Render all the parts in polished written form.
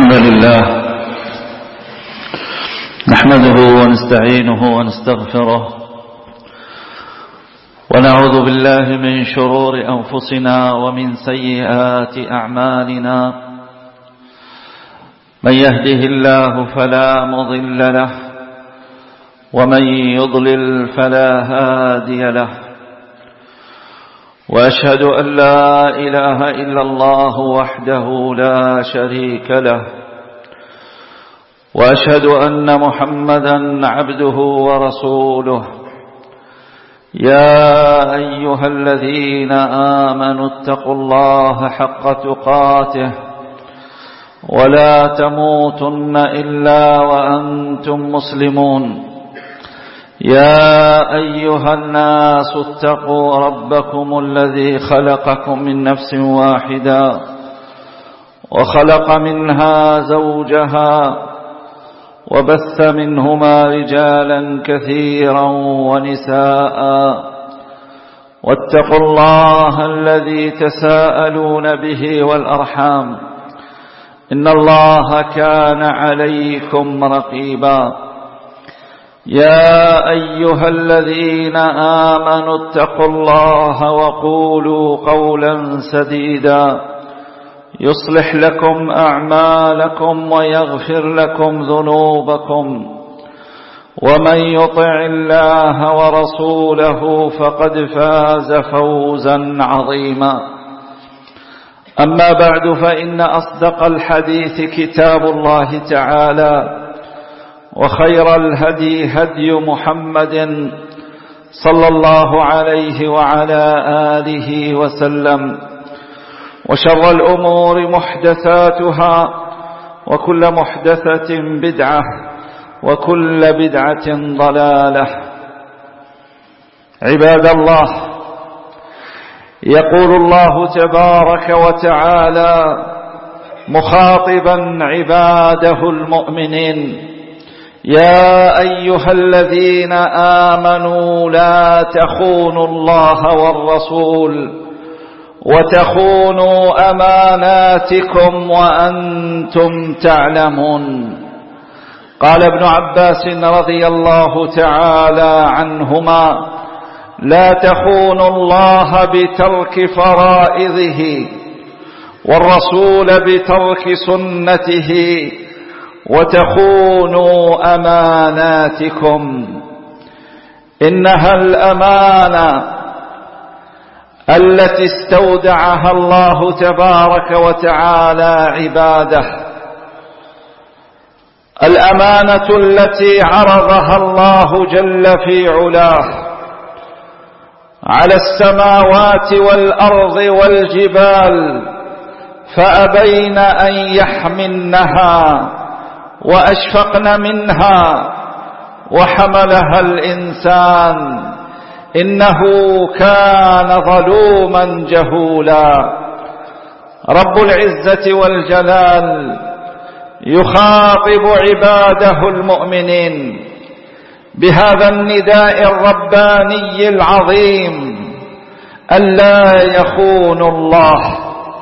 الحمد لله نحمده ونستعينه ونستغفره ونعوذ بالله من شرور أنفسنا ومن سيئات أعمالنا من يهده الله فلا مضل له ومن يضلل فلا هادي له وأشهد أن لا إله إلا الله وحده لا شريك له وأشهد أن محمدا عبده ورسوله يا أيها الذين آمنوا اتقوا الله حق تقاته ولا تموتن إلا وأنتم مسلمون يا أيها الناس اتقوا ربكم الذي خلقكم من نفس واحدة وخلق منها زوجها وبث منهما رجالا كثيرا ونساء واتقوا الله الذي تساءلون به والأرحام إن الله كان عليكم رقيبا يا أيها الذين آمنوا اتقوا الله وقولوا قولا سديدا يصلح لكم أعمالكم ويغفر لكم ذنوبكم ومن يطع الله ورسوله فقد فاز فوزا عظيما أما بعد فإن أصدق الحديث كتاب الله تعالى وخير الهدي هدي محمد صلى الله عليه وعلى آله وسلم وشر الأمور محدثاتها وكل محدثة بدعة وكل بدعة ضلالة. عباد الله، يقول الله تبارك وتعالى مخاطبا عباده المؤمنين: يا أيها الذين آمنوا لا تخونوا الله والرسول وتخونوا أماناتكم وأنتم تعلمون. قال ابن عباس رضي الله تعالى عنهما: لا تخونوا الله بترك فرائضه والرسول بترك سنته وتخونوا أماناتكم. إنها الأمانة التي استودعها الله تبارك وتعالى عباده، الأمانة التي عرضها الله جل في علاه على السماوات والأرض والجبال فأبين أن يحملنها وأشفقن منها وحملها الإنسان إنه كان ظلوما جهولا. رب العزة والجلال يخاطب عباده المؤمنين بهذا النداء الرباني العظيم ألا يخونوا الله،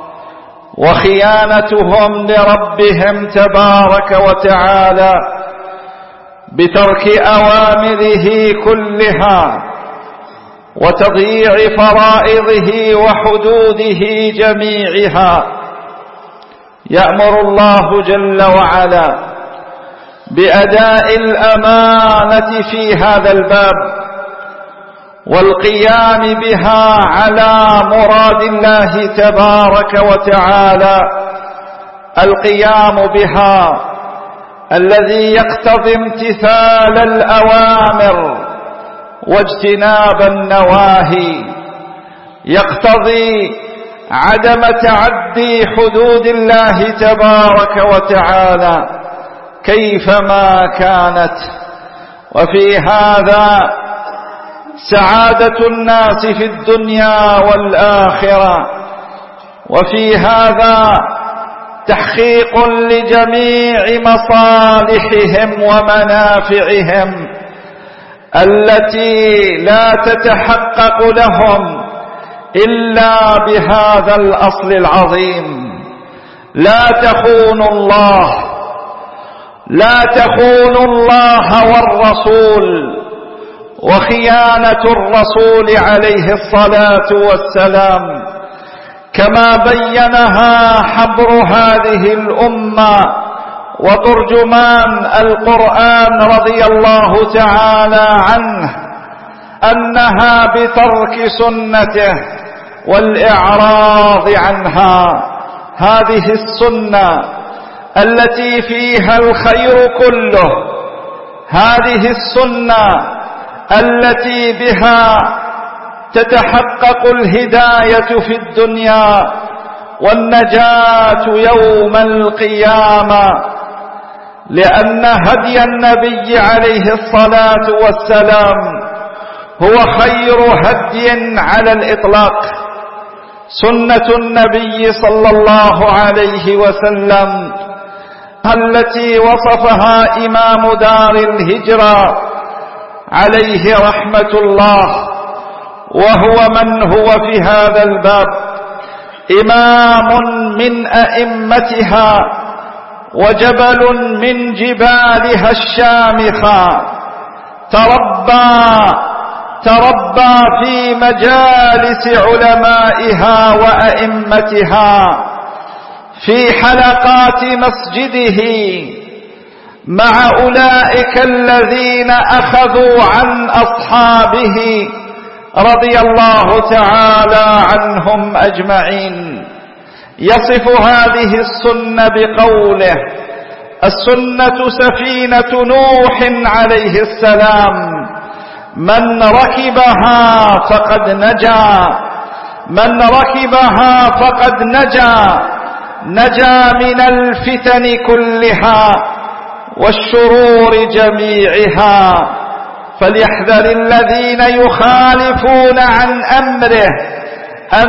وخيانتهم لربهم تبارك وتعالى بترك أوامره كلها وتضييع فرائضه وحدوده جميعها. يأمر الله جل وعلا بأداء الأمانة في هذا الباب والقيام بها على مراد الله تبارك وتعالى، القيام بها الذي يقتضي امتثال الأوامر واجتناب النواهي، يقتضي عدم تعدي حدود الله تبارك وتعالى كيفما كانت. وفي هذا سعادة الناس في الدنيا والآخرة، وفي هذا تحقيق لجميع مصالحهم ومنافعهم التي لا تتحقق لهم إلا بهذا الأصل العظيم لا تخونوا الله، لا تخونوا الله والرسول. وخيانة الرسول عليه الصلاة والسلام كما بينها حبر هذه الأمة وترجمان القرآن رضي الله تعالى عنه، أنها بترك سنته والإعراض عنها. هذه السنة التي فيها الخير كله، هذه السنة التي بها تتحقق الهداية في الدنيا والنجاة يوم القيامة، لأن هدي النبي عليه الصلاة والسلام هو خير هدي على الإطلاق. سنة النبي صلى الله عليه وسلم التي وصفها إمام دار الهجرة عليه رحمة الله، وهو من هو في هذا الباب إمام من أئمتها وجبل من جبالها الشامخة، تربى في مجالس علمائها وأئمتها، في حلقات مسجده مع أولئك الذين أخذوا عن أصحابه رضي الله تعالى عنهم أجمعين. يصف هذه السنة بقوله: السنة سفينة نوح عليه السلام، من ركبها فقد نجا، من ركبها فقد نجا من الفتن كلها والشرور جميعها. فليحذر الذين يخالفون عن أمره أن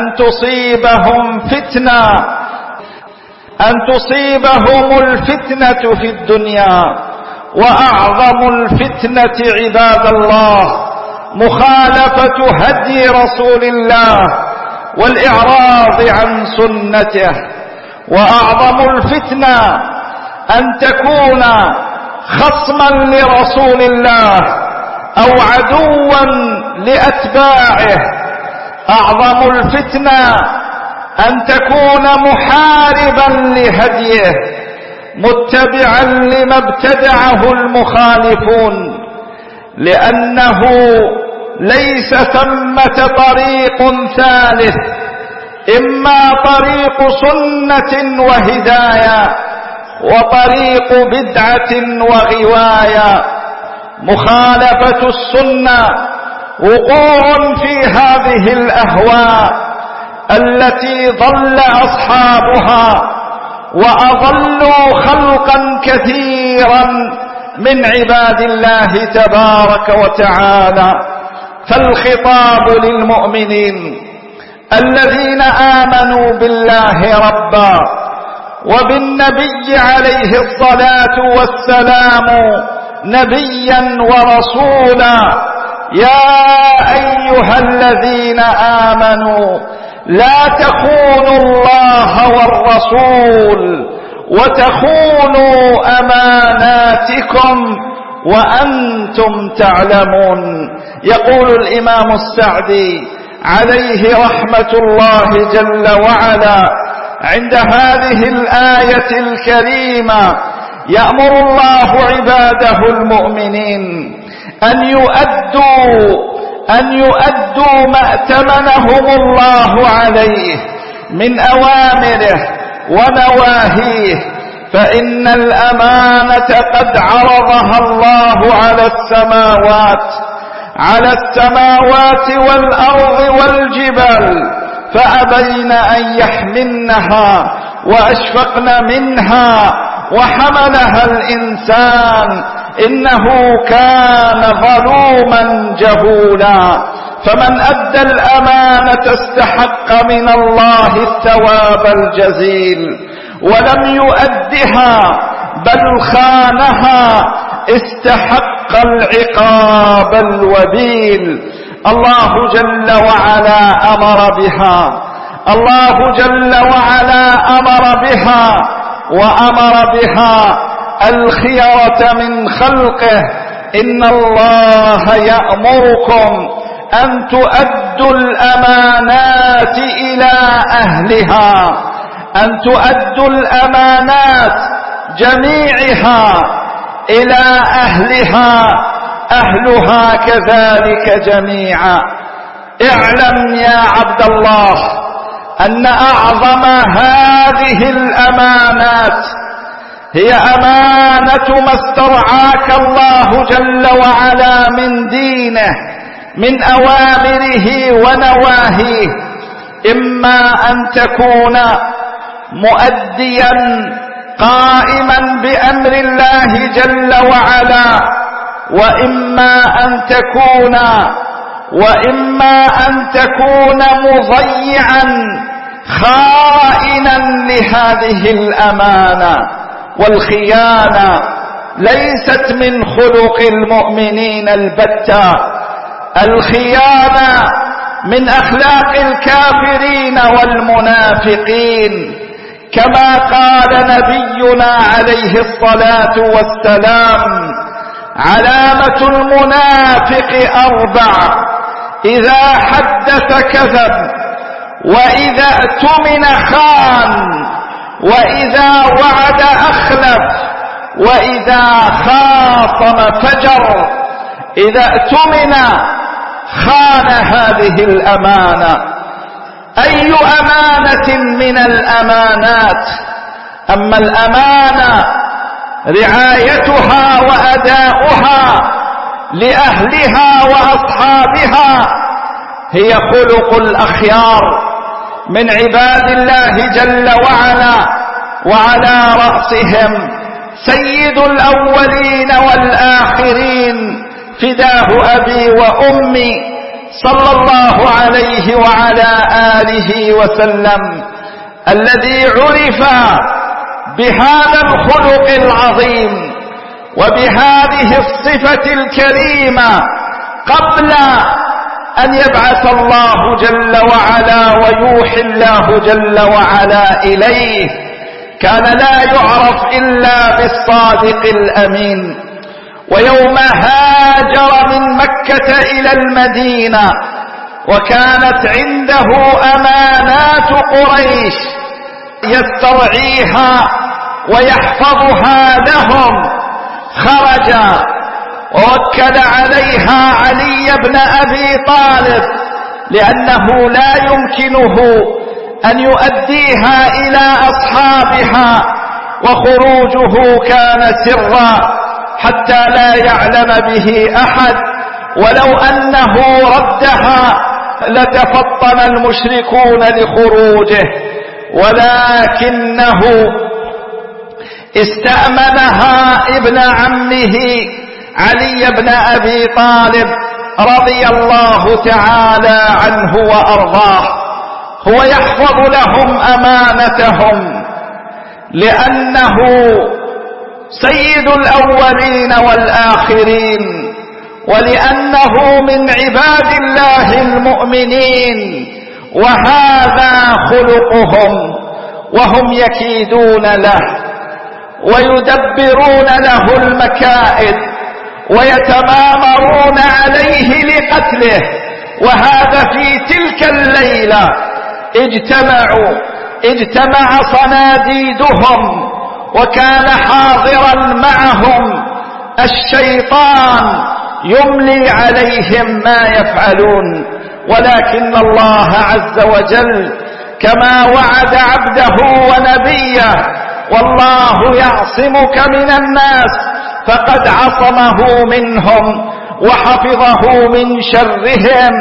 تصيبهم الفتنة في الدنيا، وأعظم الفتنة عباد الله مخالفة هدي رسول الله والإعراض عن سنته. وأعظم الفتنة أن تكون خصما لرسول الله أو عدوا لأتباعه. أعظم الفتنة أن تكون محاربا لهديه، متبعا لما ابتدعه المخالفون، لأنه ليس ثمة طريق ثالث، إما طريق سنة وهداية وطريق بدعة وغواية. مخالفة السنة وقوع في هذه الأهواء التي ضل أصحابها وأضلوا خلقا كثيرا من عباد الله تبارك وتعالى. فالخطاب للمؤمنين الذين آمنوا بالله ربا وبالنبي عليه الصلاة والسلام نبيا ورسولا: يا أيها الذين آمنوا لا تخونوا الله والرسول وتخونوا أماناتكم وأنتم تعلمون. يقول الإمام السعدي عليه رحمة الله جل وعلا عند هذه الآية الكريمة: يأمر الله عباده المؤمنين أن يؤدوا ما ائتمنهم الله عليه من أوامره ونواهيه، فإن الأمانة قد عرضها الله على السماوات والأرض والجبال، فأبين أن يحملنها وأشفقن منها وحملها الإنسان إنه كان ظلوما جهولا. فمن أدى الأمانة استحق من الله الثواب الجزيل، ولم يؤدها بل خانها استحق العقاب الوبيل. الله جل وعلا أمر بها، الله جل وعلا أمر بها، وأمر بها الخيرة من خلقه. إن الله يأمركم أن تؤدوا الأمانات إلى أهلها، أن تؤدوا الأمانات جميعها إلى أهلها، أهلها كذلك جميعا. اعلم يا عبد الله أن أعظم هذه الأمانات هي أمانة ما استرعاك الله جل وعلا من دينه، من أوامره ونواهيه. إما أن تكون مؤديا قائما بأمر الله جل وعلا، وإما أن تكون مضيعا خائنا لهذه الأمانة. والخيانة ليست من خلق المؤمنين البتة، الخيانة من أخلاق الكافرين والمنافقين. كما قال نبينا عليه الصلاة والسلام: علامة المنافق 4: إذا حدث كذب، وإذا اؤتمن خان، وإذا وعد أخلف، وإذا خاصم فجر. إذا اؤتمن خان هذه الأمانة. أي أمانة من الأمانات؟ أما الأمانة رعايتها وأداؤها لأهلها وأصحابها هي خلق الأخيار من عباد الله جل وعلا، وعلى رأسهم سيد الأولين والآخرين فداه أبي وأمي صلى الله عليه وعلى آله وسلم، الذي عرف بهذا الخلق العظيم وبهذه الصفة الكريمة قبل أن يبعث الله جل وعلا ويوحي الله جل وعلا إليه. كان لا يعرف إلا بالصادق الأمين. ويوم هاجر من مكة إلى المدينة وكانت عنده أمانات قريش يسترعيها ويحفظها لهم، خرج ووكل عليها علي بن أبي طالب، لأنه لا يمكنه أن يؤديها إلى أصحابها، وخروجه كان سرا حتى لا يعلم به أحد، ولو أنه ردها لتفطن المشركون لخروجه، ولكنه استأمنها ابن عمه علي بن أبي طالب رضي الله تعالى عنه وأرضاه. هو يحفظ لهم أمانتهم لأنه سيد الأولين والآخرين، ولأنه من عباد الله المؤمنين، وهذا خلقهم، وهم يكيدون له ويدبرون له المكائد ويتمامرون عليه لقتله. وهذا في تلك الليلة اجتمع صناديدهم، وكان حاضرا معهم الشيطان يملي عليهم ما يفعلون. ولكن الله عز وجل كما وعد عبده ونبيه: والله يعصمك من الناس، فقد عصمه منهم وحفظه من شرهم.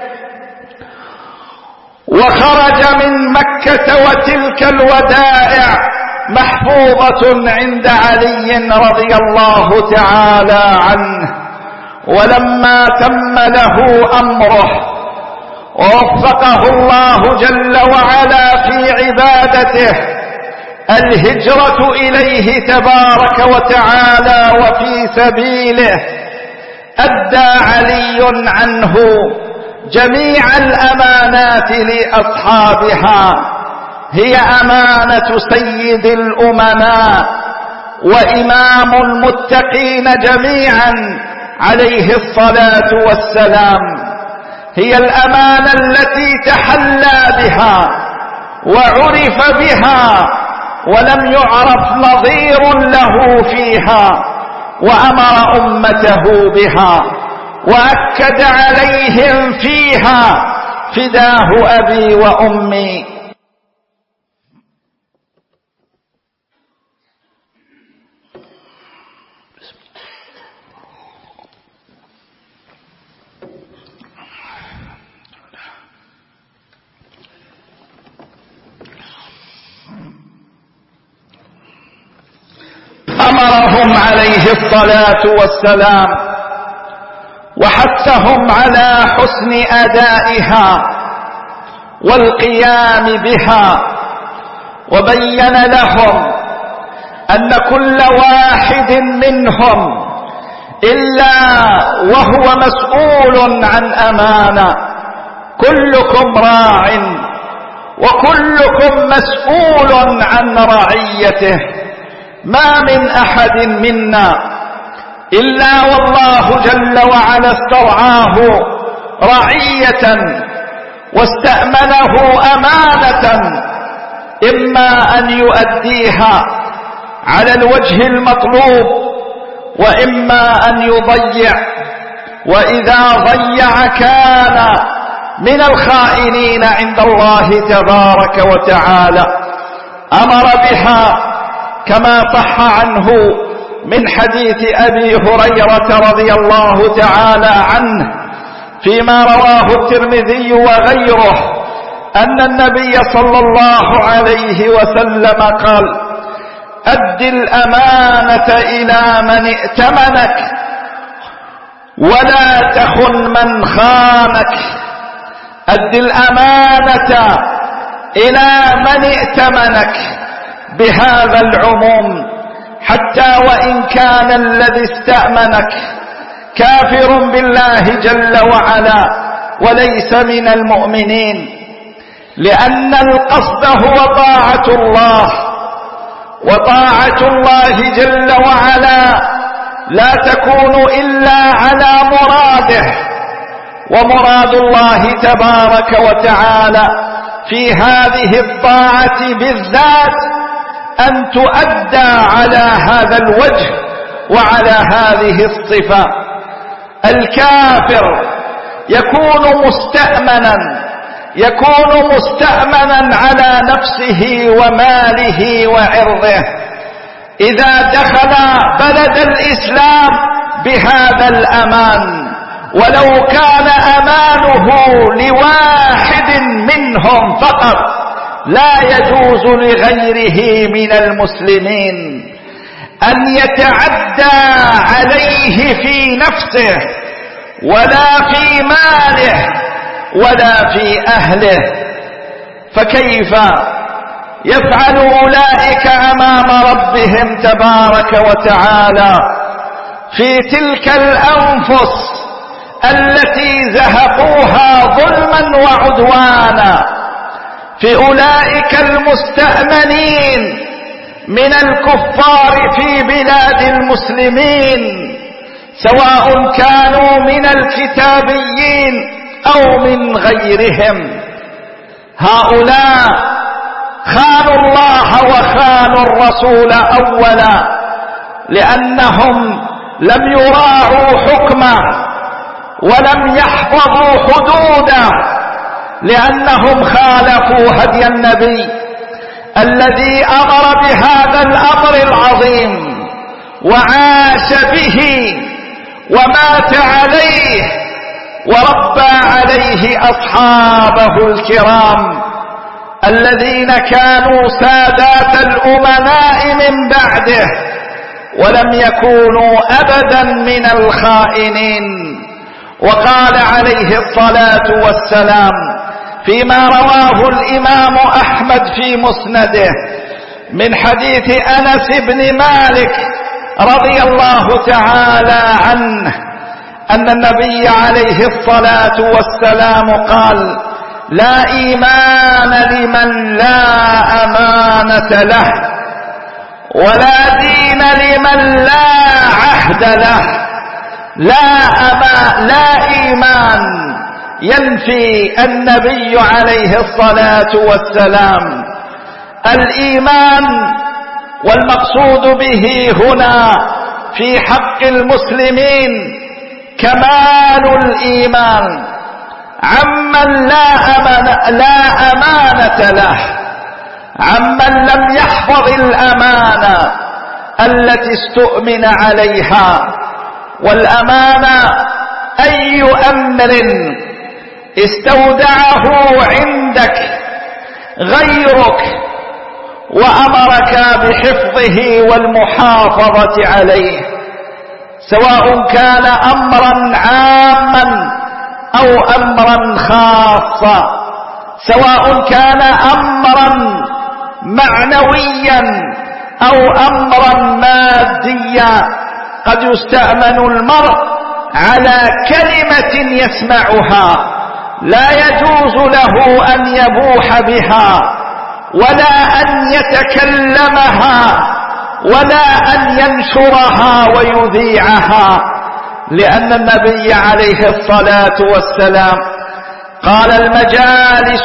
وخرج من مكة وتلك الودائع محفوظة عند علي رضي الله تعالى عنه. ولما تم له أمره ووفقه الله جل وعلا في عبادته الهجرة إليه تبارك وتعالى وفي سبيله، أدى علي عنه جميع الأمانات لأصحابها، هي أمانة سيد الأمناء وإمام المتقين جميعا عليه الصلاة والسلام. هي الأمانة التي تحلى بها وعرف بها ولم يعرف نظير له فيها، وأمر أمته بها وأكد عليهم فيها: فداه أبي وأمي. أمرهم عليه الصلاة والسلام وحثهم على حسن أدائها والقيام بها، وبين لهم أن كل واحد منهم إلا وهو مسؤول عن أمانة. كلكم راع وكلكم مسؤول عن رعيته. ما من أحد منا إلا والله جل وعلا استرعاه رعية واستأمنه أمانة، إما أن يؤديها على الوجه المطلوب وإما أن يضيع، وإذا ضيع كان من الخائنين عند الله تبارك وتعالى. أمر بها كما صح عنه من حديث أبي هريرة رضي الله تعالى عنه فيما رواه الترمذي وغيره أن النبي صلى الله عليه وسلم قال: أد الأمانة إلى من ائتمنك ولا تخن من خانك. أد الأمانة إلى من ائتمنك بهذا العموم، حتى وإن كان الذي استأمنك كافر بالله جل وعلا وليس من المؤمنين، لأن القصد هو طاعة الله، وطاعة الله جل وعلا لا تكون إلا على مراده. ومراد الله تبارك وتعالى في هذه الطاعة بالذات أن تؤدى على هذا الوجه وعلى هذه الصفة. الكافر يكون مستأمنا على نفسه وماله وعرضه إذا دخل بلد الإسلام بهذا الأمان، ولو كان أمانه لواحد منهم فقط، لا يجوز لغيره من المسلمين أن يتعدى عليه في نفسه ولا في ماله ولا في أهله. فكيف يفعل أولئك أمام ربهم تبارك وتعالى في تلك الأنفس التي زهقوها ظلما وعدوانا، في أولئك المستأمنين من الكفار في بلاد المسلمين، سواء كانوا من الكتابيين أو من غيرهم. هؤلاء خانوا الله وخانوا الرسول أولا، لأنهم لم يراعوا حكمه ولم يحفظوا حدوده، لأنهم خالفوا هدي النبي الذي أمر بهذا الأمر العظيم وعاش به ومات عليه وربى عليه أصحابه الكرام الذين كانوا سادات الأمناء من بعده ولم يكونوا أبدا من الخائنين. وقال عليه الصلاة والسلام فيما رواه الإمام أحمد في مسنده من حديث أنس بن مالك رضي الله تعالى عنه أن النبي عليه الصلاة والسلام قال: لا إيمان لمن لا أمانة له، ولا دين لمن لا عهد له. لا إيمان ينفي النبي عليه الصلاة والسلام. الإيمان والمقصود به هنا في حق المسلمين كمال الإيمان عمن لا أمانة له، عمن لم يحفظ الأمانة التي استؤمن عليها. والأمانة أي أمر استودعه عندك غيرك وأمرك بحفظه والمحافظة عليه، سواء كان أمرا عاما أو أمرا خاصا، سواء كان أمرا معنويا أو أمرا ماديا. قد يستأمن المرء على كلمة يسمعها لا يجوز له أن يبوح بها ولا أن يتكلمها ولا أن ينشرها ويذيعها، لأن النبي عليه الصلاة والسلام قال: المجالس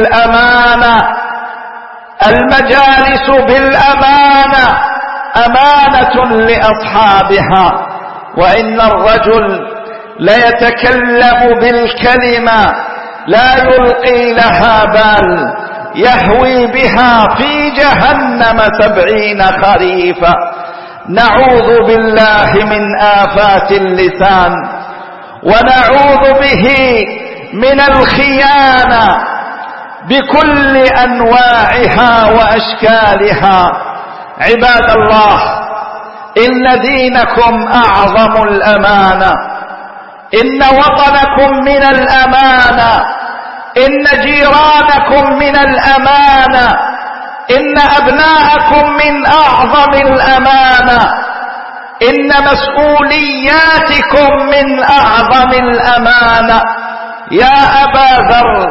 بالأمانة أمانة لأصحابها. وإن الرجل ليتكلم بالكلمة لا يلقي لها بال يهوي بها في جهنم 70 خريفا. نعوذ بالله من آفات اللسان، ونعوذ به من الخيانة بكل أنواعها وأشكالها. عباد الله، إن دينكم أعظم الأمانة، إن وطنكم من الأمانة، إن جيرانكم من الأمانة، إن أبناءكم من أعظم الأمانة، إن مسؤولياتكم من أعظم الأمانة. يا أبا ذر،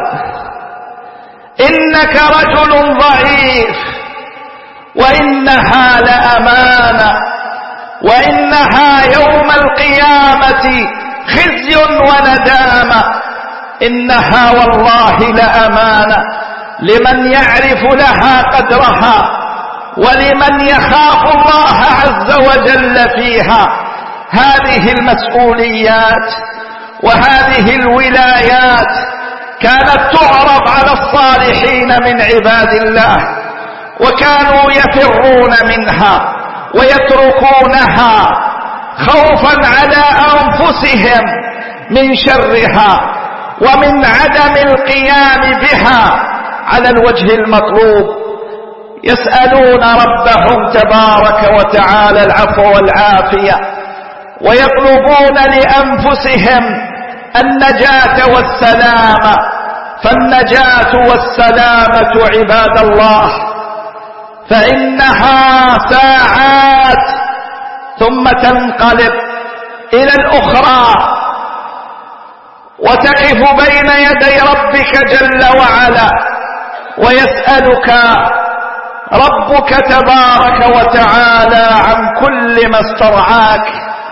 إنك رجل ضعيف، وإنها لأمانة، وإنها يوم القيامة خزي وندامة. إنها والله لأمانة لمن يعرف لها قدرها ولمن يخاف الله عز وجل فيها. هذه المسؤوليات وهذه الولايات كانت تعرض على الصالحين من عباد الله، وكانوا يفرون منها ويتركونها خوفا على أنفسهم من شرها ومن عدم القيام بها على الوجه المطلوب. يسألون ربهم تبارك وتعالى العفو والعافية، ويطلبون لأنفسهم النجاة والسلامة. فالنجاة والسلامة عباد الله فإنها ساعات ثم تنقلب إلى الأخرى، وتقف بين يدي ربك جل وعلا، ويسألك ربك تبارك وتعالى عن كل ما استرعاك.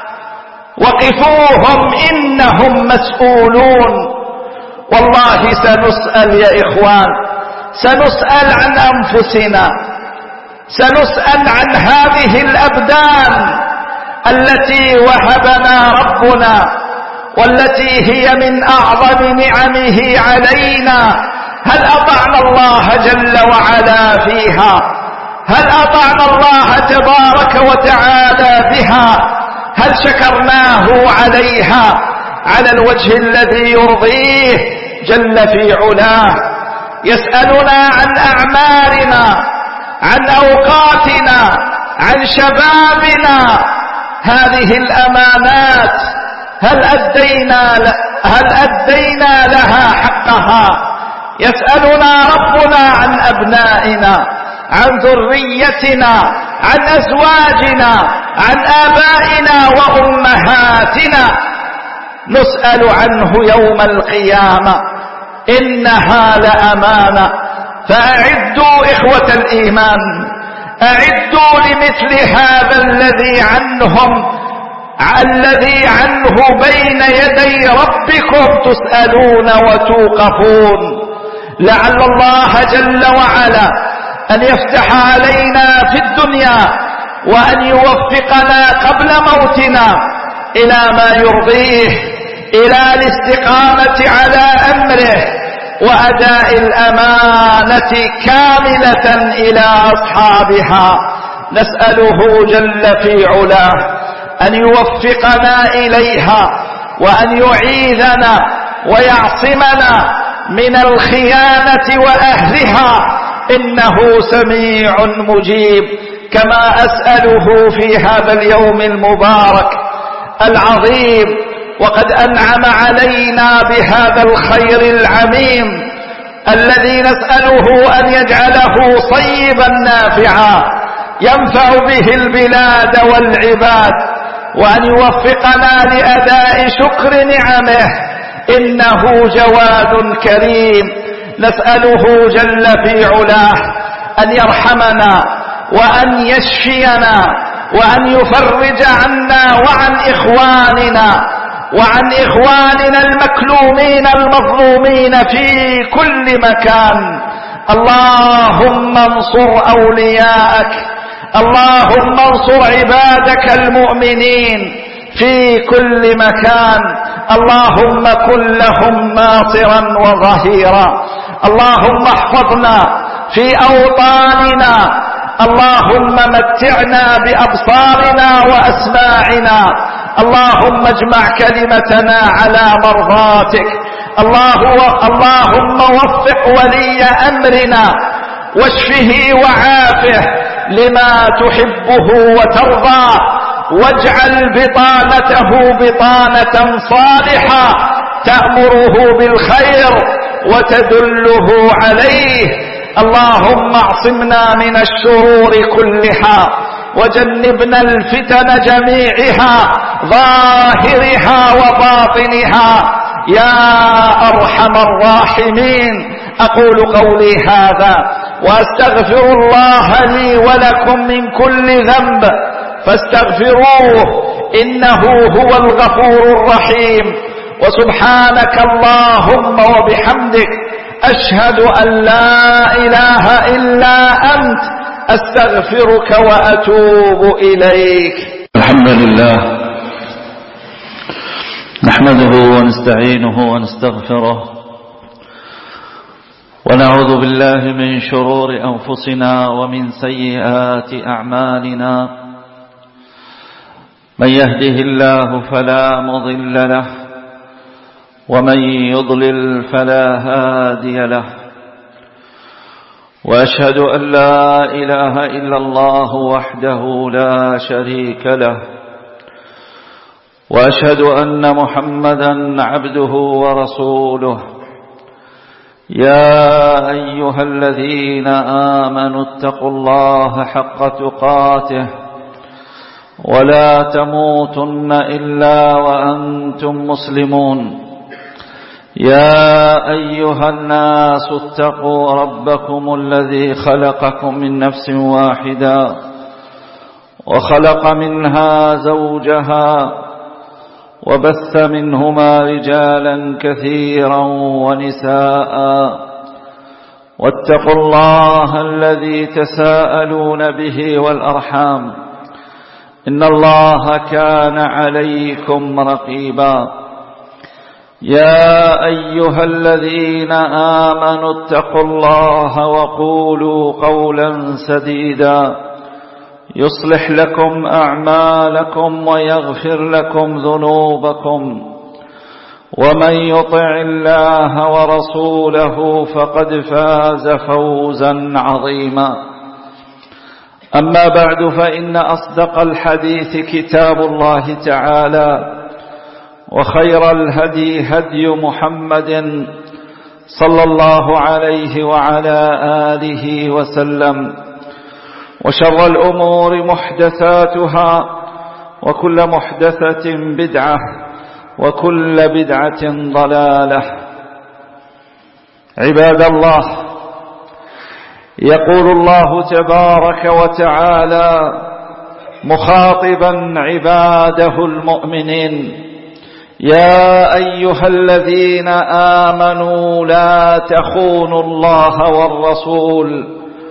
وقفوهم إنهم مسؤولون. والله سنسأل يا إخوان، سنسأل عن أنفسنا، سنسأل عن هذه الأبدان التي وهبنا ربنا، والتي هي من أعظم نعمه علينا. هل أطعنا الله جل وعلا فيها؟ هل أطعنا الله تبارك وتعالى بها؟ هل شكرناه عليها على الوجه الذي يرضيه جل في علاه؟ يسألنا عن أعمالنا، عن أوقاتنا، عن شبابنا. هذه الأمانات هل أدينا لها حقها؟ يسألنا ربنا عن أبنائنا، عن ذريتنا، عن أزواجنا، عن آبائنا وأمهاتنا. نسأل عنه يوم القيامة، إنها لأمانة. فأعدوا إخوة الإيمان، أعدوا لمثل هذا الذي عنه بين يدي ربكم تسألون وتوقفون. لعل الله جل وعلا أن يفتح علينا في الدنيا وأن يوفقنا قبل موتنا إلى ما يرضيه، إلى الاستقامة على أمره وأداء الأمانة كاملة إلى أصحابها. نسأله جل في علاه أن يوفقنا إليها، وأن يعيذنا ويعصمنا من الخيانة وأهلها، إنه سميع مجيب. كما أسأله في هذا اليوم المبارك العظيم، وقد أنعم علينا بهذا الخير العميم الذي نسأله أن يجعله صيبا نافعا ينفع به البلاد والعباد، وأن يوفقنا لأداء شكر نعمه، إنه جواد كريم. نسأله جل في علاه أن يرحمنا وأن يشفينا وأن يفرج عنا وعن إخواننا المكلومين المظلومين في كل مكان. اللهم انصر أولياءك، اللهم انصر عبادك المؤمنين في كل مكان. اللهم كن لهم ناصرا وظهيرا. اللهم احفظنا في أوطاننا، اللهم متعنا بأبصارنا وأسماعنا. اللهم اجمع كلمتنا على مرضاتك. اللهم وفق ولي أمرنا واشفه وعافه لما تحبه وترضى، واجعل بطانته بطانة صالحة تأمره بالخير وتدله عليه. اللهم اعصمنا من الشرور كلها، وجنبنا الفتن جميعها ظاهرها وباطنها يا أرحم الراحمين. أقول قولي هذا وأستغفر الله لي ولكم من كل ذنب فاستغفروه إنه هو الغفور الرحيم. وسبحانك اللهم وبحمدك أشهد أن لا إله إلا أنت أستغفرك وأتوب إليك. الحمد لله نحمده ونستعينه ونستغفره، ونعوذ بالله من شرور أنفسنا ومن سيئات أعمالنا. من يهده الله فلا مضل له، ومن يضلل فلا هادي له. وأشهد أن لا إله إلا الله وحده لا شريك له، وأشهد أن محمدا عبده ورسوله. يا أيها الذين آمنوا اتقوا الله حق تقاته ولا تموتن إلا وأنتم مسلمون. يا أيها الناس اتقوا ربكم الذي خلقكم من نفس واحدة وخلق منها زوجها وبث منهما رجالا كثيرا ونساء، واتقوا الله الذي تساءلون به والأرحام إن الله كان عليكم رقيبا. يا أيها الذين آمنوا اتقوا الله وقولوا قولا سديدا يصلح لكم أعمالكم ويغفر لكم ذنوبكم، ومن يطع الله ورسوله فقد فاز فوزا عظيما. أما بعد، فإن أصدق الحديث كتاب الله تعالى، وخير الهدي هدي محمد صلى الله عليه وعلى آله وسلم، وشر الأمور محدثاتها، وكل محدثة بدعة، وكل بدعة ضلالة. عباد الله، يقول الله تبارك وتعالى مخاطبا عباده المؤمنين: يا أيها الذين آمنوا لا تخونوا الله والرسول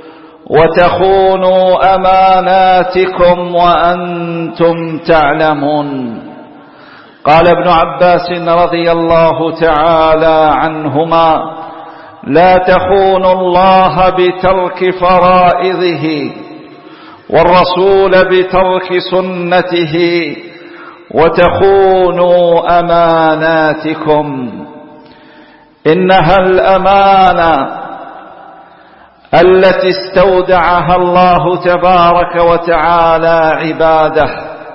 وتخونوا أماناتكم وأنتم تعلمون. قال ابن عباس رضي الله تعالى عنهما: لا تخونوا الله بترك فرائضه والرسول بترك سنته وتخونوا أماناتكم. إنها الأمانة التي استودعها الله تبارك وتعالى عباده،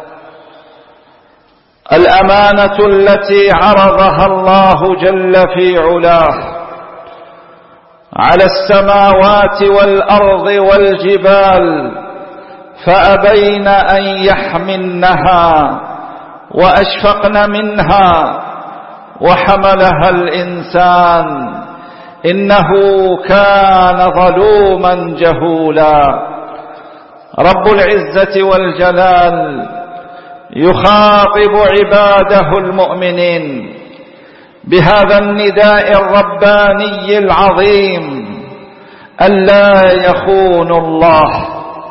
الأمانة التي عرضها الله جل في علاه على السماوات والأرض والجبال فأبين أن يحملنها وأشفقن منها وحملها الإنسان إنه كان ظلوما جهولا. رب العزة والجلال يخاطب عباده المؤمنين بهذا النداء الرباني العظيم ألا يخونوا الله،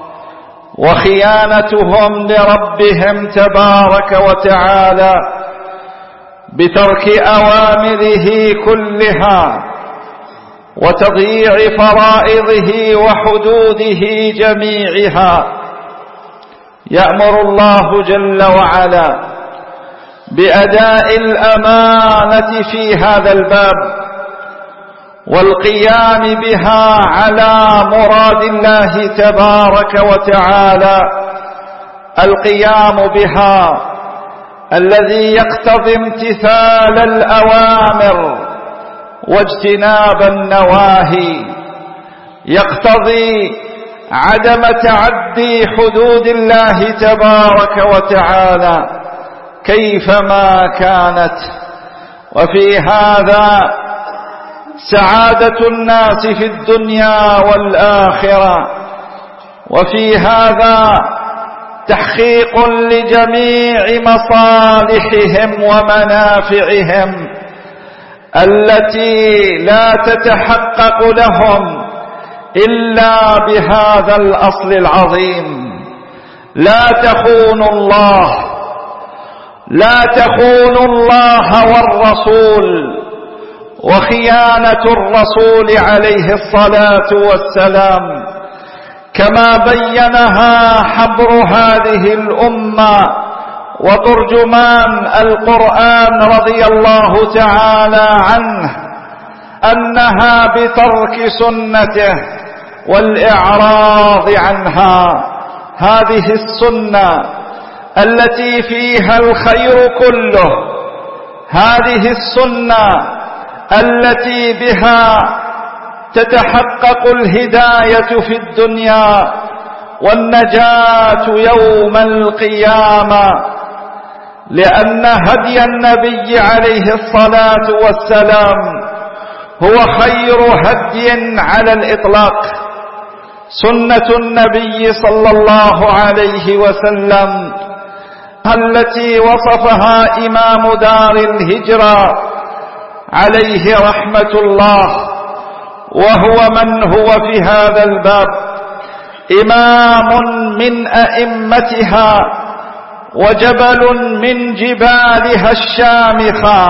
وخيانتهم لربهم تبارك وتعالى بترك أوامره كلها وتضييع فرائضه وحدوده جميعها. يأمر الله جل وعلا بأداء الأمانة في هذا الباب والقيام بها على مراد الله تبارك وتعالى، القيام بها الذي يقتضي امتثال الأوامر واجتناب النواهي، يقتضي عدم تعدي حدود الله تبارك وتعالى كيفما كانت. وفي هذا سعادة الناس في الدنيا والآخرة، وفي هذا تحقيق لجميع مصالحهم ومنافعهم التي لا تتحقق لهم إلا بهذا الأصل العظيم: لا تخونوا الله، لا تخونوا الله والرسول. وخيانة الرسول عليه الصلاة والسلام كما بينها حبر هذه الأمة وترجمان القرآن رضي الله تعالى عنه، أنها بترك سنته والإعراض عنها. هذه السنة التي فيها الخير كله، هذه السنة التي بها تتحقق الهداية في الدنيا والنجاة يوم القيامة، لأن هدي النبي عليه الصلاة والسلام هو خير هدي على الإطلاق. سنة النبي صلى الله عليه وسلم التي وصفها إمام دار الهجرة عليه رحمة الله، وهو من هو في هذا الباب إمام من أئمتها وجبل من جبالها الشامخة،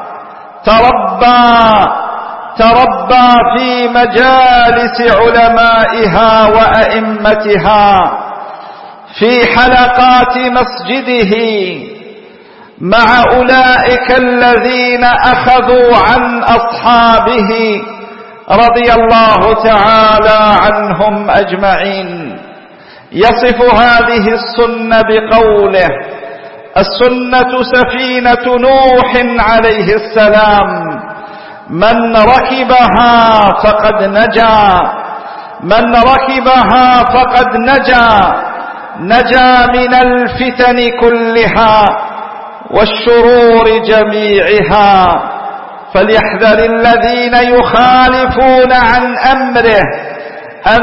تربى في مجالس علمائها وأئمتها في حلقات مسجده مع أولئك الذين أخذوا عن أصحابه رضي الله تعالى عنهم أجمعين. يصف هذه السنة بقوله: السنة سفينة نوح عليه السلام، من ركبها فقد نجا، من ركبها فقد نجا من الفتن كلها والشرور جميعها. فليحذر الذين يخالفون عن أمره أن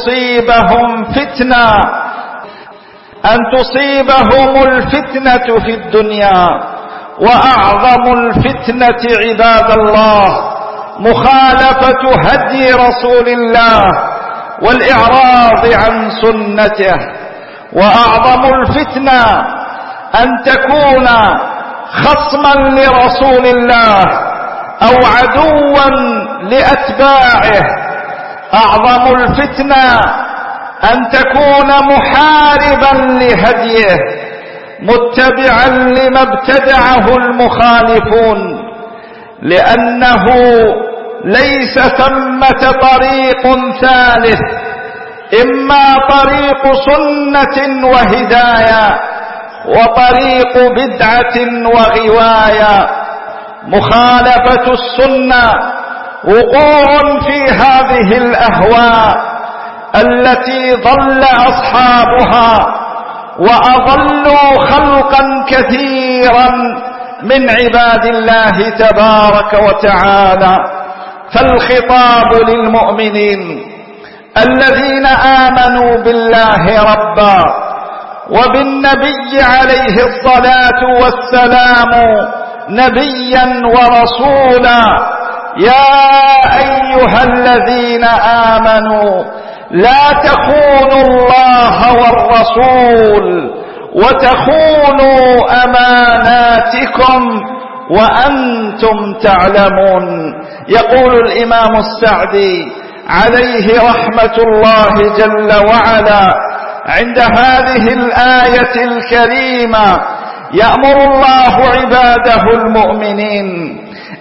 تصيبهم الفتنة في الدنيا. وأعظم الفتنة عباد الله مخالفة هدي رسول الله والإعراض عن سنته. وأعظم الفتنة أن تكون خصما لرسول الله أو عدوا لأتباعه. أعظم الفتنة أن تكون محاربا لهديه متبعا لما ابتدعه المخالفون، لأنه ليس ثمة طريق ثالث، إما طريق سنة وهداية وطريق بدعة وغواية. مخالفة السنة وقوع في هذه الأهواء التي ضل أصحابها وأضلوا خلقا كثيرا من عباد الله تبارك وتعالى. فالخطاب للمؤمنين الذين آمنوا بالله ربا وبالنبي عليه الصلاة والسلام نبيا ورسولا: يا أيها الذين آمنوا لا تخونوا الله والرسول وتخونوا أماناتكم وأنتم تعلمون. يقول الإمام السعدي عليه رحمة الله جل وعلا عند هذه الآية الكريمة: يأمر الله عباده المؤمنين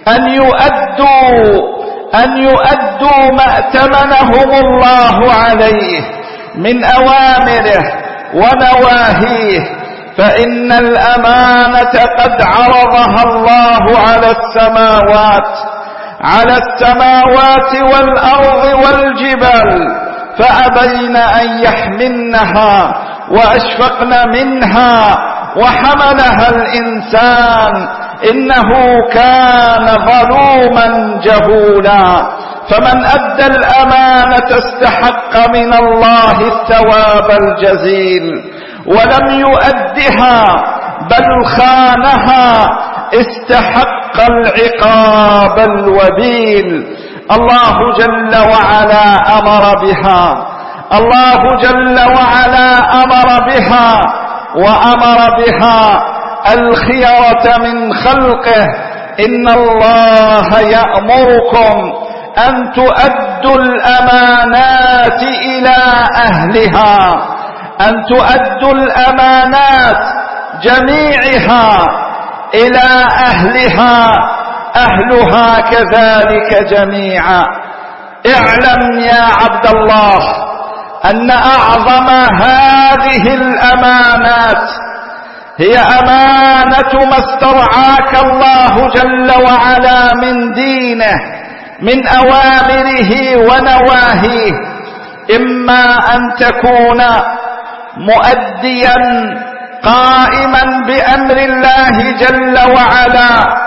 أن يؤدوا ما ائتمنهم الله عليه من أوامره ونواهيه، فإن الأمانة قد عرضها الله على السماوات والأرض والجبال، فأبين أن يحملنها وأشفقن منها وحملها الإنسان إنه كان ظلوما جهولا. فمن أدى الأمانة استحق من الله الثواب الجزيل، ولم يؤدها بل خانها استحق العقاب الوبيل. الله جل وعلا أمر بها وأمر بها الخيرة من خلقه: إن الله يأمركم أن تؤدوا الأمانات إلى أهلها، أن تؤدوا الأمانات جميعها إلى أهلها كذلك جميعا. اعلم يا عبد الله أن أعظم هذه الأمانات هي أمانة ما استرعاك الله جل وعلا من دينه من أوامره ونواهيه، إما أن تكون مؤديا قائما بأمر الله جل وعلا،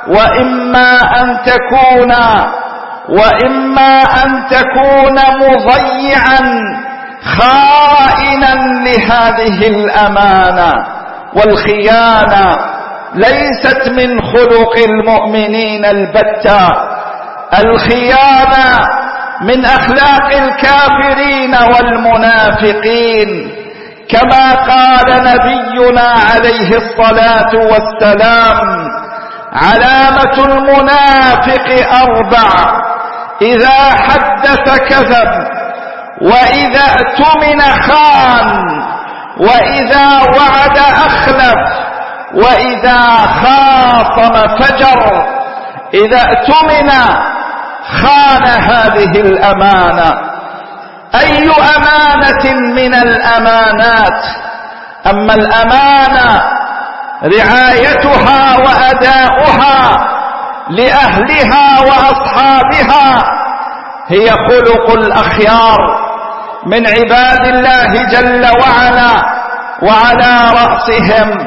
وإما أن تكون مضيعا خائنا لهذه الأمانة. والخيانة ليست من خلق المؤمنين البتة، الخيانة من أخلاق الكافرين والمنافقين، كما قال نبينا عليه الصلاة والسلام: علامة المنافق 4: إذا حدث كذب، وإذا اؤتمن خان، وإذا وعد أخلف، وإذا خاصم فجر. إذا اؤتمن خان هذه الأمانة. أي أمانة من الأمانات؟ أما الأمانة رعايتها وأداؤها لأهلها وأصحابها هي خلق الأخيار من عباد الله جل وعلا، وعلى رأسهم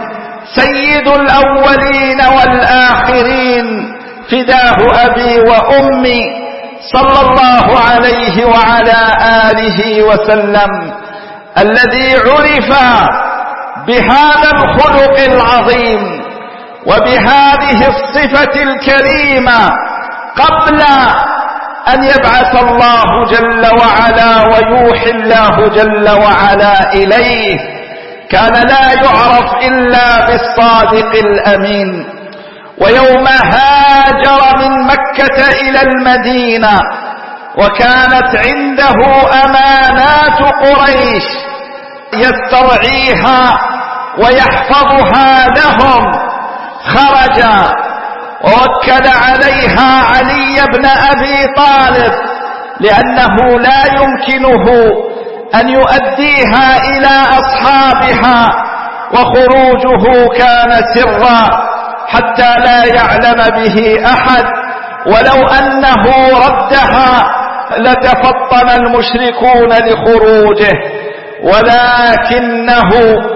سيد الأولين والآخرين فداه أبي وأمي صلى الله عليه وعلى آله وسلم، الذي عرف بهذا الخلق العظيم وبهذه الصفة الكريمة قبل أن يبعث الله جل وعلا ويوحي الله جل وعلا إليه. كان لا يعرف إلا بالصادق الأمين. ويوم هاجر من مكة إلى المدينة وكانت عنده أمانات قريش يسترعيها ويحفظها لهم، خرج ووكل عليها علي بن أبي طالب لأنه لا يمكنه أن يؤديها إلى أصحابها، وخروجه كان سرا حتى لا يعلم به أحد، ولو أنه ردها لتفطن المشركون لخروجه، ولكنه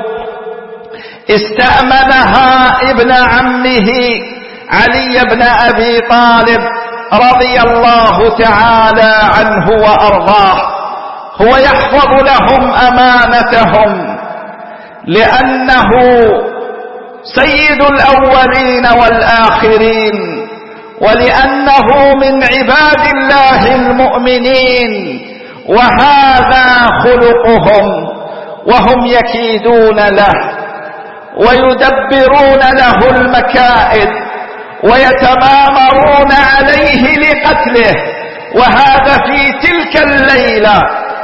استأمنها ابن عمه علي بن أبي طالب رضي الله تعالى عنه وأرضاه، هو يحفظ لهم أمانتهم لأنه سيد الأولين والآخرين، ولأنه من عباد الله المؤمنين، وهذا خلقهم، وهم يكيدون له ويدبرون له المكائد ويتمامرون عليه لقتله. وهذا في تلك الليلة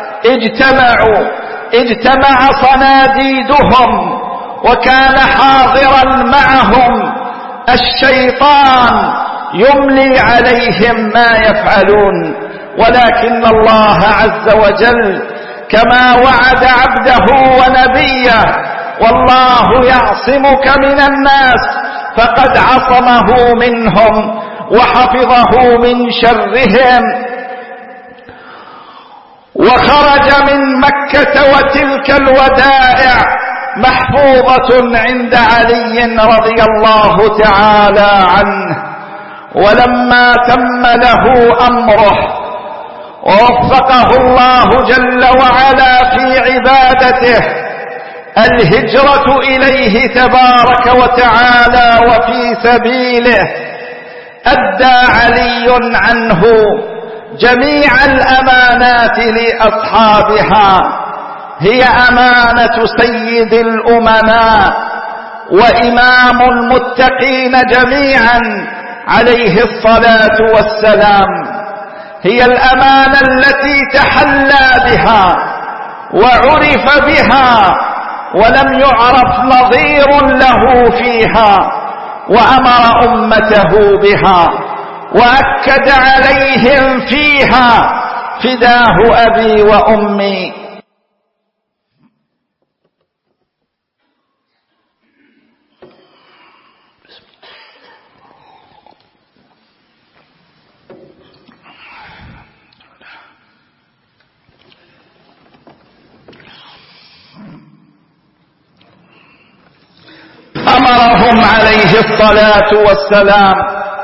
اجتمع صناديدهم، وكان حاضرا معهم الشيطان يملي عليهم ما يفعلون، ولكن الله عز وجل كما وعد عبده ونبيه: والله يعصمك من الناس، فقد عصمه منهم وحفظه من شرهم. وخرج من مكة وتلك الودائع محفوظة عند علي رضي الله تعالى عنه. ولما تم له أمره ووفقه الله جل وعلا في عبادته الهجرة إليه تبارك وتعالى وفي سبيله، أدى علي عنه جميع الأمانات لأصحابها. هي أمانة سيد الأمناء وإمام المتقين جميعا عليه الصلاة والسلام، هي الأمانة التي تحلى بها وعرف بها ولم يعرف نظير له فيها، وأمر أمته بها وأكد عليهم فيها: فداه أبي وأمي. أمرهم عليه الصلاة والسلام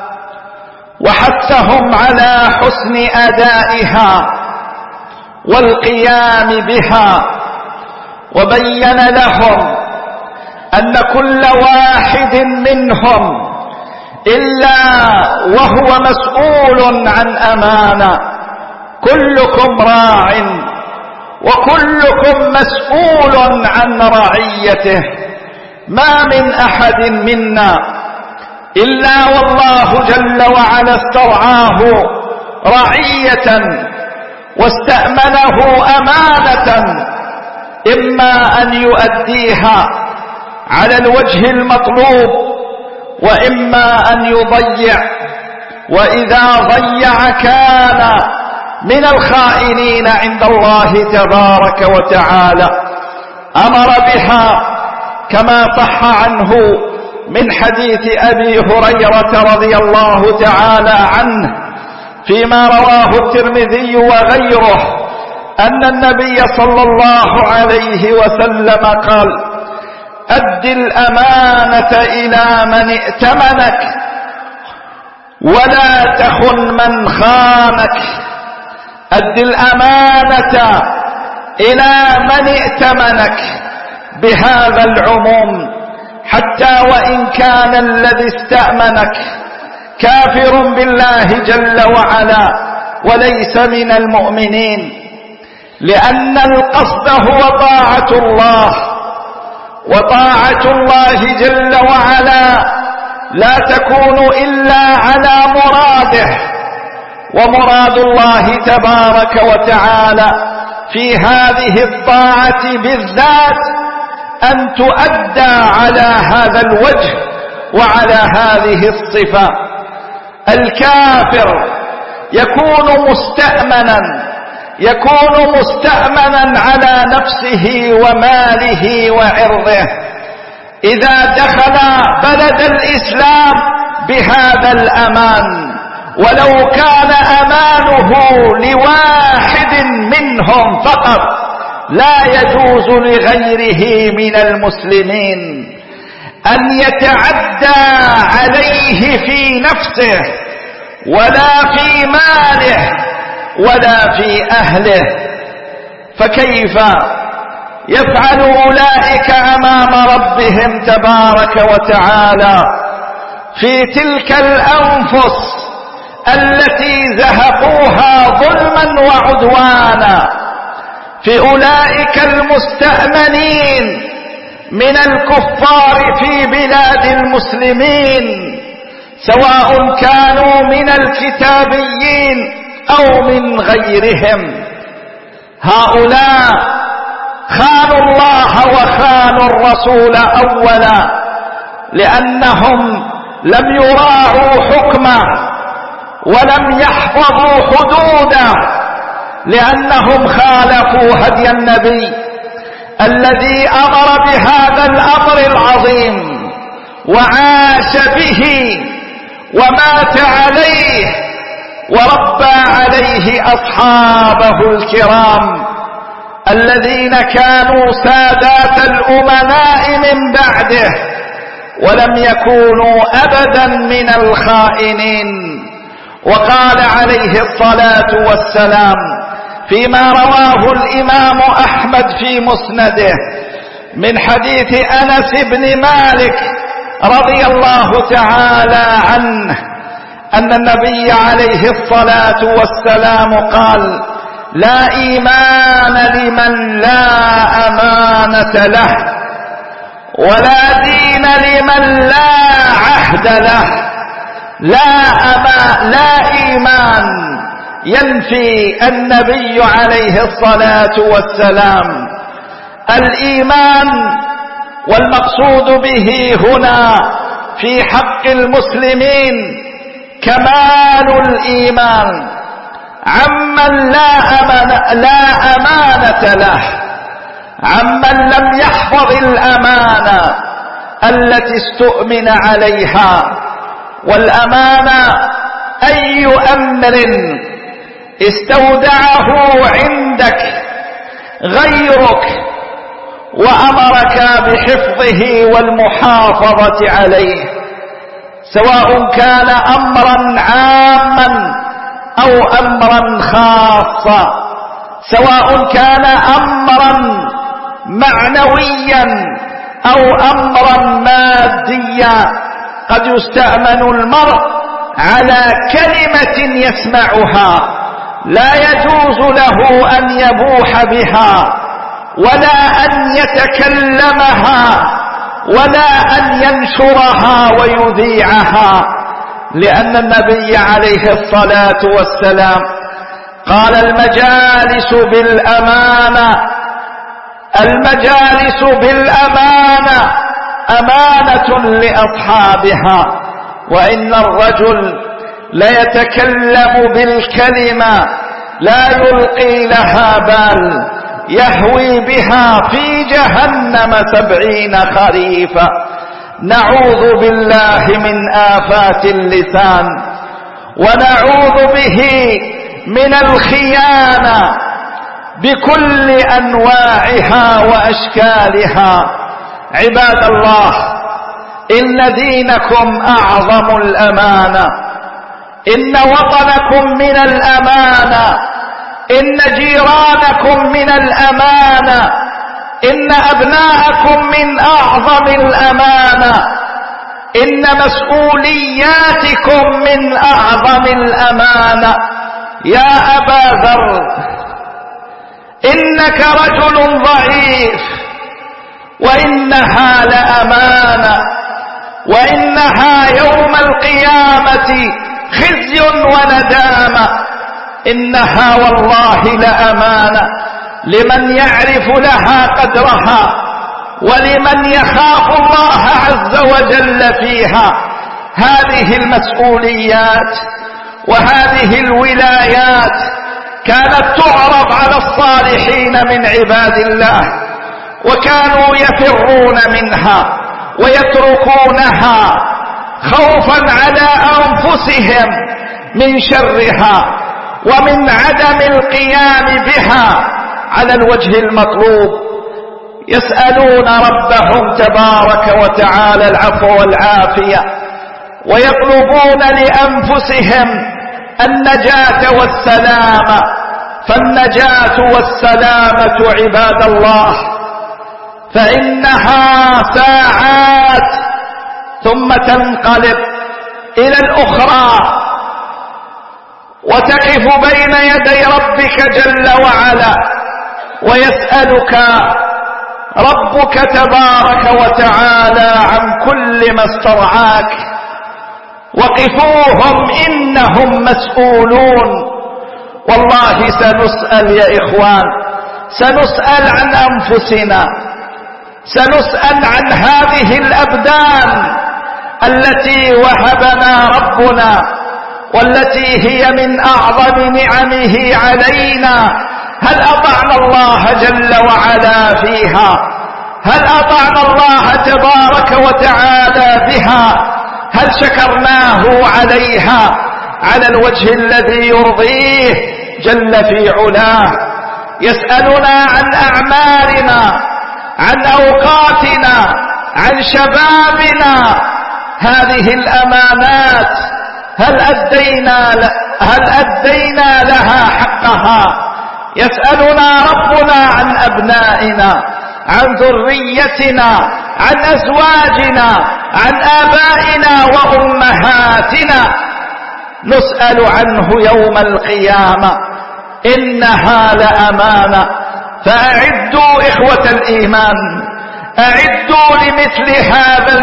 وحثهم على حسن أدائها والقيام بها، وبين لهم أن كل واحد منهم إلا وهو مسؤول عن أمانة. كلكم راع وكلكم مسؤول عن رعيته، ما من أحد منا إلا والله جل وعلا استرعاه رعية واستأمنه أمانة، إما أن يؤديها على الوجه المطلوب وإما أن يضيع، وإذا ضيع كان من الخائنين عند الله تبارك وتعالى. أمر بها كما صح عنه من حديث أبي هريرة رضي الله تعالى عنه فيما رواه الترمذي وغيره أن النبي صلى الله عليه وسلم قال: أد الأمانة إلى من ائتمنك ولا تخن من خانك. أد الأمانة إلى من ائتمنك بهذا العموم، حتى وإن كان الذي استأمنك كافر بالله جل وعلا وليس من المؤمنين، لأن القصد هو طاعة الله، وطاعة الله جل وعلا لا تكون إلا على مراده. ومراد الله تبارك وتعالى في هذه الطاعة بالذات أن تؤدى على هذا الوجه وعلى هذه الصفة. الكافر يكون مستأمنا على نفسه وماله وعرضه إذا دخل بلد الإسلام بهذا الأمان، ولو كان أمانه لواحد منهم فقط، لا يجوز لغيره من المسلمين أن يتعدى عليه في نفسه ولا في ماله ولا في أهله. فكيف يفعل أولئك أمام ربهم تبارك وتعالى في تلك الأنفس التي زهقوها ظلما وعدوانا، في أولئك المستأمنين من الكفار في بلاد المسلمين، سواء كانوا من الكتابيين أو من غيرهم. هؤلاء خانوا الله وخانوا الرسول أولا، لأنهم لم يراعوا حكمه ولم يحفظوا حدوده، لأنهم خالفوا هدي النبي الذي أمر بهذا الأمر العظيم وعاش به ومات عليه وربى عليه أصحابه الكرام الذين كانوا سادات الأمناء من بعده ولم يكونوا أبدا من الخائنين. وقال عليه الصلاة والسلام فيما رواه الإمام أحمد في مسنده من حديث أنس بن مالك رضي الله تعالى عنه أن النبي عليه الصلاة والسلام قال: لا إيمان لمن لا أمانة له، ولا دين لمن لا عهد له. لا إيمان ينفي النبي عليه الصلاة والسلام الإيمان، والمقصود به هنا في حق المسلمين كمال الإيمان عمن لا أمانة له، عمن لم يحفظ الأمانة التي استؤمن عليها. والأمانة أي أمر استودعه عندك غيرك وأمرك بحفظه والمحافظة عليه، سواء كان أمرا عاما أو أمرا خاصا، سواء كان أمرا معنويا أو أمرا ماديا. قد يستأمن المرء على كلمة يسمعها لا يجوز له أن يبوح بها ولا أن يتكلمها ولا أن ينشرها ويذيعها، لأن النبي عليه الصلاة والسلام قال: المجالس بالأمانة أمانة لأصحابها، وإن الرجل ليتكلم بالكلمة لا يلقي لها بال يهوي بها في جهنم 70 خريفا. نعوذ بالله من آفات اللسان، ونعوذ به من الخيانة بكل أنواعها وأشكالها. عباد الله، إن دينكم أعظم الأمانة، إن وطنكم من الأمانة، إن جيرانكم من الأمانة، إن أبناءكم من أعظم الأمانة، إن مسؤولياتكم من أعظم الأمانة. يا أبا ذر، إنك رجل ضعيف، وإنها لأمانة، وإنها يوم القيامة خزي وندامة. إنها والله لأمانة لمن يعرف لها قدرها، ولمن يخاف الله عز وجل فيها. هذه المسؤوليات وهذه الولايات كانت تعرض على الصالحين من عباد الله، وكانوا يفرون منها ويتركونها خوفا على أنفسهم من شرها ومن عدم القيام بها على الوجه المطلوب. يسألون ربهم تبارك وتعالى العفو والعافية، ويطلبون لأنفسهم النجاة والسلامة. فالنجاة والسلامة عباد الله فإنها ساعات ثم تنقلب إلى الأخرى، وتقف بين يدي ربك جل وعلا، ويسألك ربك تبارك وتعالى عن كل ما استرعاك. وقفوهم إنهم مسؤولون. والله سنسأل يا إخوان، سنسأل عن أنفسنا، سنسأل عن هذه الأبدان التي وهبنا ربنا، والتي هي من أعظم نعمه علينا. هل أطعنا الله جل وعلا فيها؟ هل أطعنا الله تبارك وتعالى بها؟ هل شكرناه عليها على الوجه الذي يرضيه جل في علاه؟ يسألنا عن أعمالنا، عن أوقاتنا، عن شبابنا. هذه الأمانات هل أدينا لها حقها؟ يسألنا ربنا عن أبنائنا، عن ذريتنا، عن أزواجنا، عن آبائنا وأمهاتنا. نسأل عنه يوم القيامة. إنها لأمانة. فأعدوا إخوة الإيمان، أعدوا لمثل هذا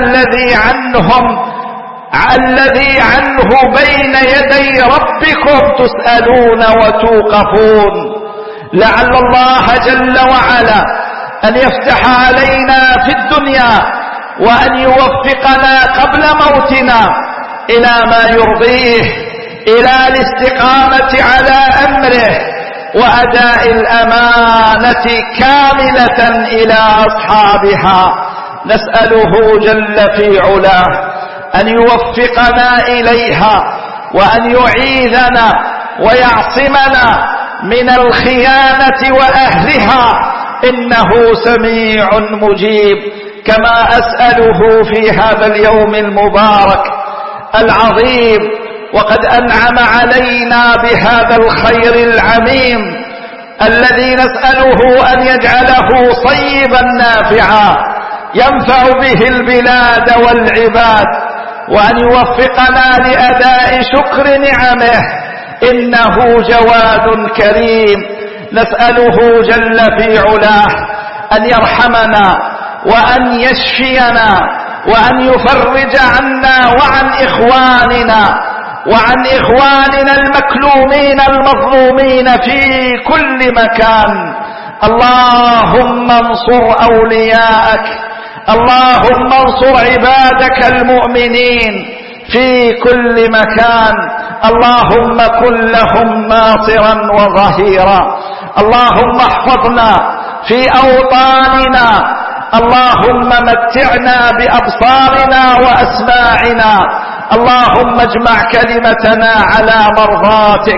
الذي عنه بين يدي ربكم تسألون وتوقفون. لعل الله جل وعلا أن يفتح علينا في الدنيا، وأن يوفقنا قبل موتنا إلى ما يرضيه، إلى الاستقامة على أمره، وأداء الأمانة كاملة إلى أصحابها. نسأله جل في علاه أن يوفقنا إليها، وأن يعيذنا ويعصمنا من الخيانة وأهلها، إنه سميع مجيب. كما أسأله في هذا اليوم المبارك العظيم، وقد أنعم علينا بهذا الخير العميم الذي نسأله أن يجعله صيبا نافعا ينفع به البلاد والعباد، وأن يوفقنا لأداء شكر نعمه، إنه جواد كريم. نسأله جل في علاه أن يرحمنا، وأن يشفينا، وأن يفرج عنا وعن إخواننا المكلومين المظلومين في كل مكان. اللهم انصر أولياءك، اللهم انصر عبادك المؤمنين في كل مكان. اللهم كن لهم ناصرا وظهيرا. اللهم احفظنا في أوطاننا. اللهم متعنا بأبصارنا وأسماعنا. اللهم اجمع كلمتنا على مرضاتك.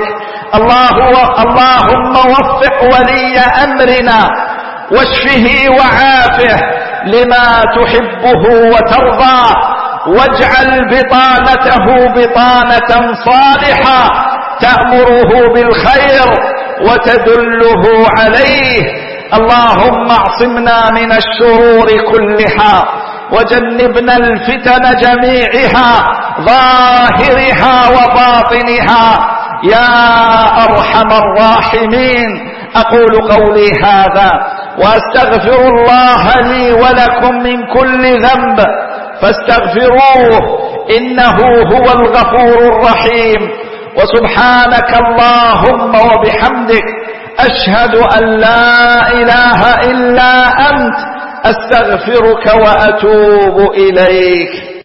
اللهم وفق ولي أمرنا واشفه وعافه لما تحبه وترضى، واجعل بطانته بطانة صالحة تأمره بالخير وتدله عليه. اللهم اعصمنا من الشرور كلها وجنبنا الفتن جميعها ظاهرها وباطنها يا أرحم الراحمين. أقول قولي هذا وأستغفر الله لي ولكم من كل ذنب فاستغفروه إنه هو الغفور الرحيم. وسبحانك اللهم وبحمدك أشهد أن لا إله إلا أنت أستغفرك وأتوب إليك.